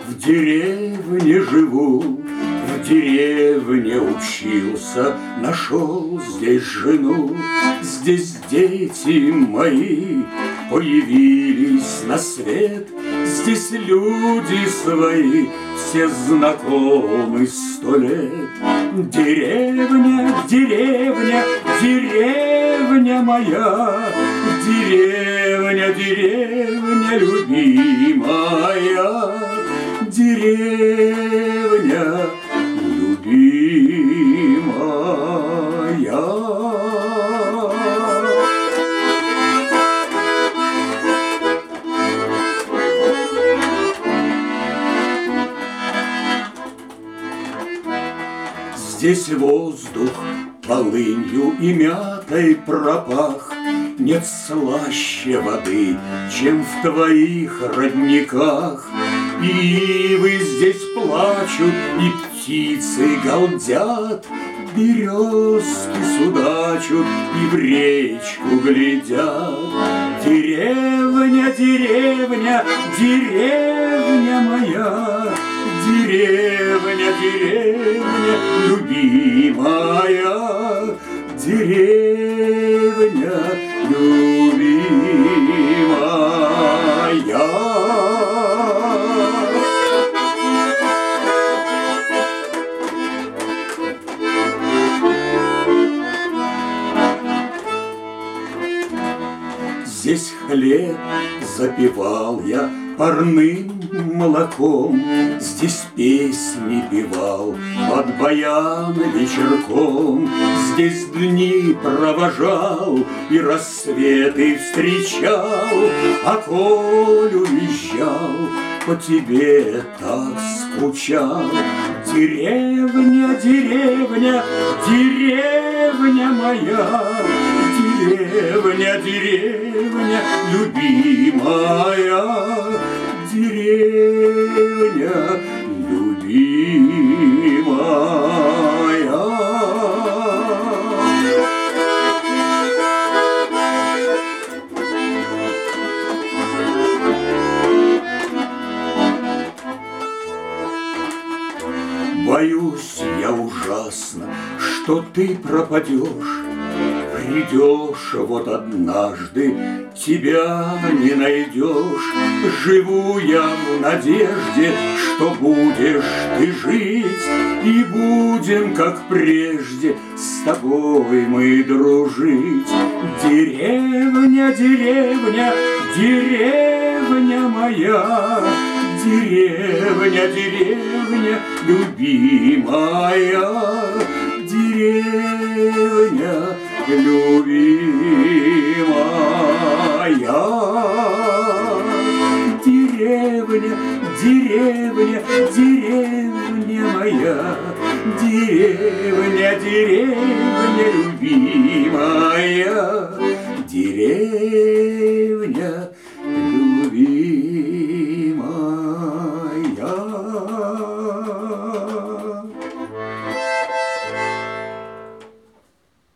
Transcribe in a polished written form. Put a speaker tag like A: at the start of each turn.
A: В деревне живу, в деревне учился, нашел здесь жену, здесь дети мои появились на свет, здесь люди свои, все знакомы 100 лет. Деревня, деревня, деревня моя, деревня, деревня любимая, деревня любимая. Здесь воздух полынью и мятой пропах, нет слаще воды, чем в твоих родниках. Ивы здесь плачут, и птицы галдят, березки судачут и в речку глядят. Деревня, деревня, деревня моя, деревня, деревня любимая, деревня любимая. Здесь хлеб запивал я парным молоком, здесь песни певал под баян вечерком, здесь дни провожал и рассветы встречал, а коль уезжал, по тебе так скучал. Деревня, деревня, деревня моя, деревня, деревня любимая, деревня любимая. Боюсь я ужасно, что ты пропадешь, придешь вот однажды, тебя не найдешь. Живу я в надежде, что будешь ты жить, и будем, как прежде, с тобой мы дружить. Деревня, деревня, деревня моя, деревня, деревня любимая, деревня любимая. Деревня, деревня, деревня моя, деревня, деревня любимая, деревня